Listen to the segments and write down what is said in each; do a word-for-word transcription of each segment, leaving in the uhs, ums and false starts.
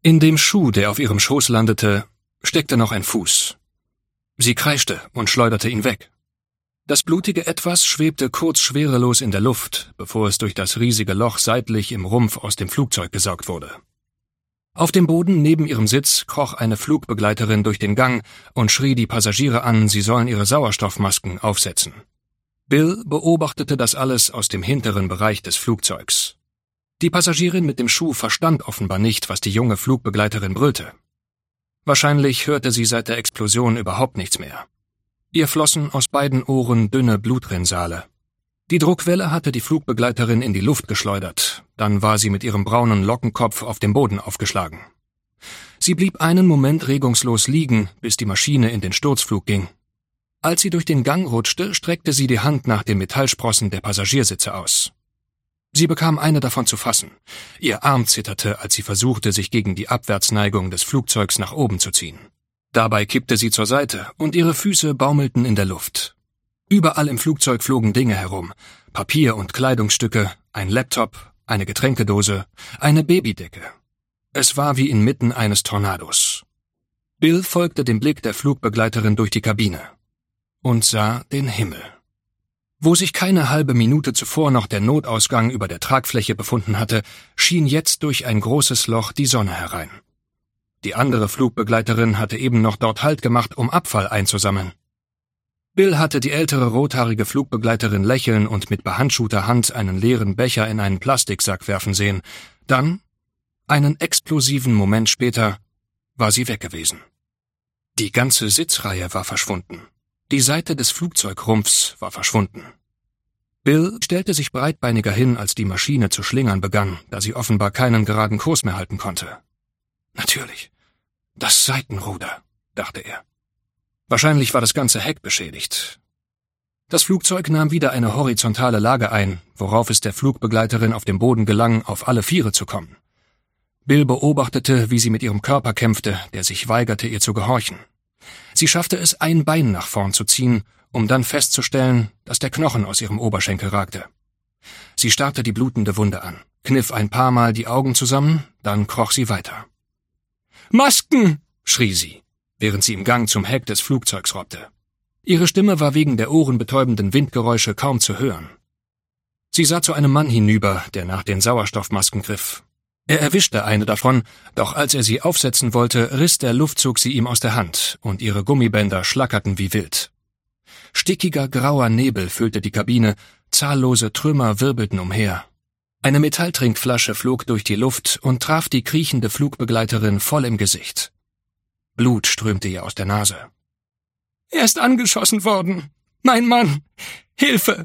In dem Schuh, der auf ihrem Schoß landete, steckte noch ein Fuß. Sie kreischte und schleuderte ihn weg. Das blutige Etwas schwebte kurz schwerelos in der Luft, bevor es durch das riesige Loch seitlich im Rumpf aus dem Flugzeug gesaugt wurde. Auf dem Boden neben ihrem Sitz kroch eine Flugbegleiterin durch den Gang und schrie die Passagiere an, sie sollen ihre Sauerstoffmasken aufsetzen. Bill beobachtete das alles aus dem hinteren Bereich des Flugzeugs. Die Passagierin mit dem Schuh verstand offenbar nicht, was die junge Flugbegleiterin brüllte. Wahrscheinlich hörte sie seit der Explosion überhaupt nichts mehr. Ihr flossen aus beiden Ohren dünne Blutrinsale. Die Druckwelle hatte die Flugbegleiterin in die Luft geschleudert, dann war sie mit ihrem braunen Lockenkopf auf dem Boden aufgeschlagen. Sie blieb einen Moment regungslos liegen, bis die Maschine in den Sturzflug ging. Als sie durch den Gang rutschte, streckte sie die Hand nach den Metallsprossen der Passagiersitze aus. Sie bekam eine davon zu fassen. Ihr Arm zitterte, als sie versuchte, sich gegen die Abwärtsneigung des Flugzeugs nach oben zu ziehen. Dabei kippte sie zur Seite und ihre Füße baumelten in der Luft. Überall im Flugzeug flogen Dinge herum. Papier- und Kleidungsstücke, ein Laptop, eine Getränkedose, eine Babydecke. Es war wie inmitten eines Tornados. Bill folgte dem Blick der Flugbegleiterin durch die Kabine und sah den Himmel. Wo sich keine halbe Minute zuvor noch der Notausgang über der Tragfläche befunden hatte, schien jetzt durch ein großes Loch die Sonne herein. Die andere Flugbegleiterin hatte eben noch dort Halt gemacht, um Abfall einzusammeln. Bill hatte die ältere rothaarige Flugbegleiterin lächeln und mit behandschuhter Hand einen leeren Becher in einen Plastiksack werfen sehen. Dann, einen explosiven Moment später, war sie weg gewesen. Die ganze Sitzreihe war verschwunden. Die Seite des Flugzeugrumpfs war verschwunden. Bill stellte sich breitbeiniger hin, als die Maschine zu schlingern begann, da sie offenbar keinen geraden Kurs mehr halten konnte. Natürlich, das Seitenruder, dachte er. Wahrscheinlich war das ganze Heck beschädigt. Das Flugzeug nahm wieder eine horizontale Lage ein, worauf es der Flugbegleiterin auf dem Boden gelang, auf alle Viere zu kommen. Bill beobachtete, wie sie mit ihrem Körper kämpfte, der sich weigerte, ihr zu gehorchen. Sie schaffte es, ein Bein nach vorn zu ziehen, um dann festzustellen, dass der Knochen aus ihrem Oberschenkel ragte. Sie starrte die blutende Wunde an, kniff ein paar Mal die Augen zusammen, dann kroch sie weiter. »Masken!« schrie sie, während sie im Gang zum Heck des Flugzeugs robbte. Ihre Stimme war wegen der ohrenbetäubenden Windgeräusche kaum zu hören. Sie sah zu einem Mann hinüber, der nach den Sauerstoffmasken griff. Er erwischte eine davon, doch als er sie aufsetzen wollte, riss der Luftzug sie ihm aus der Hand und ihre Gummibänder schlackerten wie wild. Stickiger grauer Nebel füllte die Kabine, zahllose Trümmer wirbelten umher. Eine Metalltrinkflasche flog durch die Luft und traf die kriechende Flugbegleiterin voll im Gesicht. Blut strömte ihr aus der Nase. »Er ist angeschossen worden! Mein Mann! Hilfe!«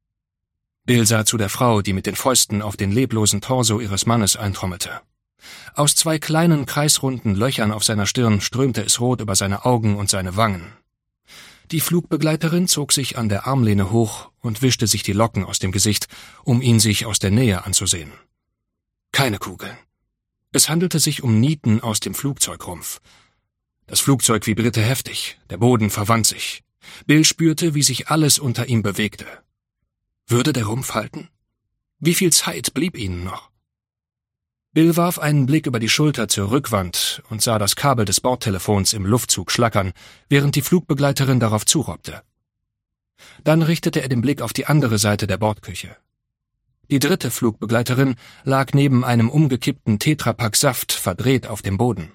Bill sah zu der Frau, die mit den Fäusten auf den leblosen Torso ihres Mannes eintrommelte. Aus zwei kleinen kreisrunden Löchern auf seiner Stirn strömte es rot über seine Augen und seine Wangen. Die Flugbegleiterin zog sich an der Armlehne hoch und wischte sich die Locken aus dem Gesicht, um ihn sich aus der Nähe anzusehen. Keine Kugeln. Es handelte sich um Nieten aus dem Flugzeugrumpf. Das Flugzeug vibrierte heftig, der Boden verwand sich. Bill spürte, wie sich alles unter ihm bewegte. Würde der Rumpf halten? Wie viel Zeit blieb ihnen noch? Bill warf einen Blick über die Schulter zur Rückwand und sah das Kabel des Bordtelefons im Luftzug schlackern, während die Flugbegleiterin darauf zurobbte. Dann richtete er den Blick auf die andere Seite der Bordküche. Die dritte Flugbegleiterin lag neben einem umgekippten Tetrapack Saft verdreht auf dem Boden.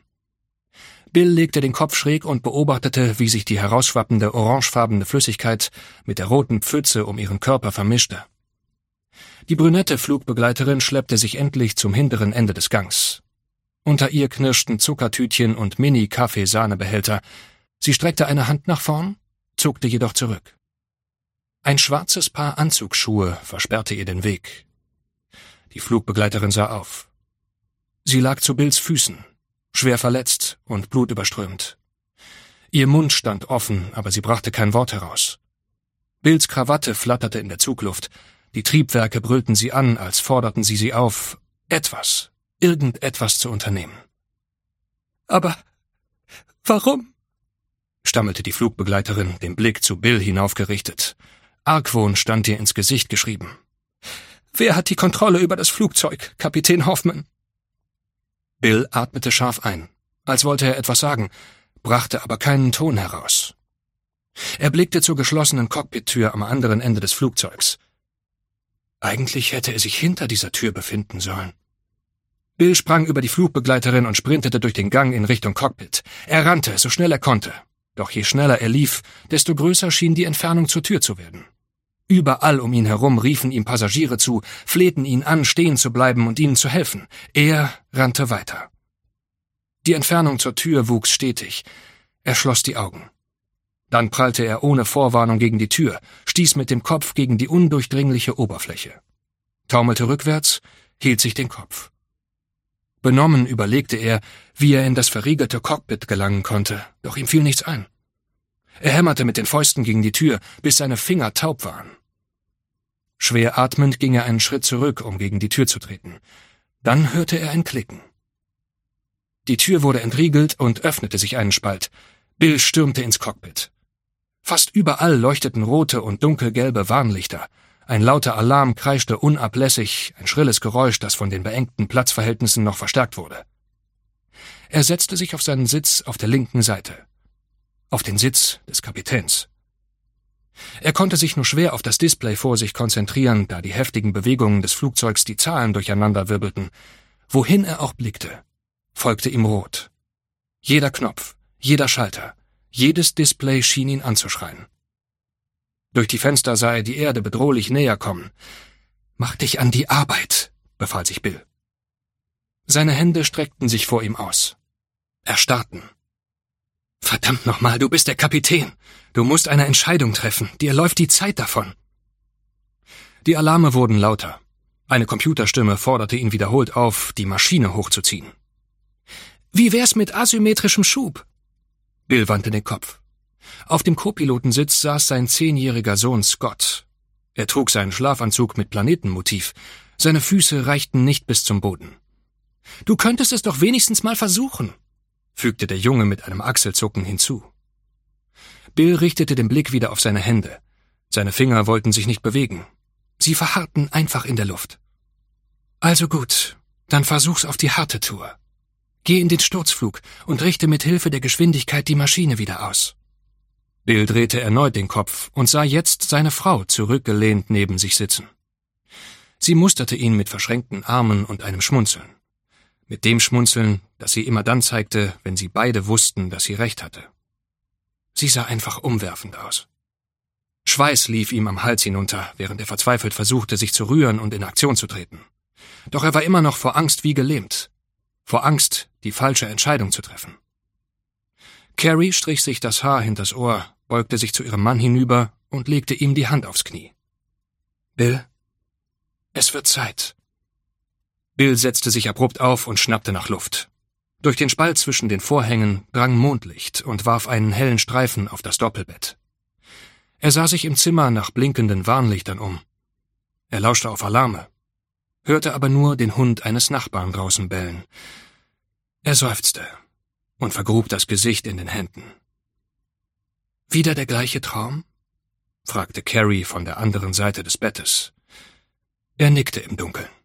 Bill legte den Kopf schräg und beobachtete, wie sich die herausschwappende orangefarbene Flüssigkeit mit der roten Pfütze um ihren Körper vermischte. Die brünette Flugbegleiterin schleppte sich endlich zum hinteren Ende des Gangs. Unter ihr knirschten Zuckertütchen und Mini-Kaffeesahnebehälter. Sie streckte eine Hand nach vorn, zuckte jedoch zurück. Ein schwarzes Paar Anzugsschuhe versperrte ihr den Weg. Die Flugbegleiterin sah auf. Sie lag zu Bills Füßen, schwer verletzt und blutüberströmt. Ihr Mund stand offen, aber sie brachte kein Wort heraus. Bills Krawatte flatterte in der Zugluft. Die Triebwerke brüllten sie an, als forderten sie sie auf, etwas, irgendetwas zu unternehmen. »Aber warum?« stammelte die Flugbegleiterin, den Blick zu Bill hinaufgerichtet. Argwohn stand ihr ins Gesicht geschrieben. »Wer hat die Kontrolle über das Flugzeug, Kapitän Hoffman?« Bill atmete scharf ein, als wollte er etwas sagen, brachte aber keinen Ton heraus. Er blickte zur geschlossenen Cockpit-Tür am anderen Ende des Flugzeugs. Eigentlich hätte er sich hinter dieser Tür befinden sollen. Bill sprang über die Flugbegleiterin und sprintete durch den Gang in Richtung Cockpit. Er rannte, so schnell er konnte. Doch je schneller er lief, desto größer schien die Entfernung zur Tür zu werden. Überall um ihn herum riefen ihm Passagiere zu, flehten ihn an, stehen zu bleiben und ihnen zu helfen. Er rannte weiter. Die Entfernung zur Tür wuchs stetig. Er schloss die Augen. Dann prallte er ohne Vorwarnung gegen die Tür, stieß mit dem Kopf gegen die undurchdringliche Oberfläche. Taumelte rückwärts, hielt sich den Kopf. Benommen überlegte er, wie er in das verriegelte Cockpit gelangen konnte, doch ihm fiel nichts ein. Er hämmerte mit den Fäusten gegen die Tür, bis seine Finger taub waren. Schwer atmend ging er einen Schritt zurück, um gegen die Tür zu treten. Dann hörte er ein Klicken. Die Tür wurde entriegelt und öffnete sich einen Spalt. Bill stürmte ins Cockpit. Fast überall leuchteten rote und dunkelgelbe Warnlichter. Ein lauter Alarm kreischte unablässig, ein schrilles Geräusch, das von den beengten Platzverhältnissen noch verstärkt wurde. Er setzte sich auf seinen Sitz auf der linken Seite. Auf den Sitz des Kapitäns. Er konnte sich nur schwer auf das Display vor sich konzentrieren, da die heftigen Bewegungen des Flugzeugs die Zahlen durcheinanderwirbelten. Wohin er auch blickte, folgte ihm rot. Jeder Knopf, jeder Schalter, jedes Display schien ihn anzuschreien. Durch die Fenster sah er die Erde bedrohlich näher kommen. »Mach dich an die Arbeit«, befahl sich Bill. Seine Hände streckten sich vor ihm aus. Erstarrten. »Verdammt nochmal, du bist der Kapitän. Du musst eine Entscheidung treffen. Dir läuft die Zeit davon.« Die Alarme wurden lauter. Eine Computerstimme forderte ihn wiederholt auf, die Maschine hochzuziehen. »Wie wär's mit asymmetrischem Schub?« Bill wandte den Kopf. Auf dem Co-Pilotensitz saß sein zehnjähriger Sohn Scott. Er trug seinen Schlafanzug mit Planetenmotiv. Seine Füße reichten nicht bis zum Boden. »Du könntest es doch wenigstens mal versuchen«, fügte der Junge mit einem Achselzucken hinzu. Bill richtete den Blick wieder auf seine Hände. Seine Finger wollten sich nicht bewegen. Sie verharrten einfach in der Luft. »Also gut, dann versuch's auf die harte Tour. Geh in den Sturzflug und richte mit Hilfe der Geschwindigkeit die Maschine wieder aus.« Bill drehte erneut den Kopf und sah jetzt seine Frau zurückgelehnt neben sich sitzen. Sie musterte ihn mit verschränkten Armen und einem Schmunzeln. Mit dem Schmunzeln, das sie immer dann zeigte, wenn sie beide wussten, dass sie recht hatte. Sie sah einfach umwerfend aus. Schweiß lief ihm am Hals hinunter, während er verzweifelt versuchte, sich zu rühren und in Aktion zu treten. Doch er war immer noch vor Angst wie gelähmt. Vor Angst, die falsche Entscheidung zu treffen. Carrie strich sich das Haar hinters Ohr, beugte sich zu ihrem Mann hinüber und legte ihm die Hand aufs Knie. »Bill, es wird Zeit.« Bill setzte sich abrupt auf und schnappte nach Luft. Durch den Spalt zwischen den Vorhängen drang Mondlicht und warf einen hellen Streifen auf das Doppelbett. Er sah sich im Zimmer nach blinkenden Warnlichtern um. Er lauschte auf Alarme, hörte aber nur den Hund eines Nachbarn draußen bellen. Er seufzte und vergrub das Gesicht in den Händen. »Wieder der gleiche Traum?« fragte Carrie von der anderen Seite des Bettes. Er nickte im Dunkeln.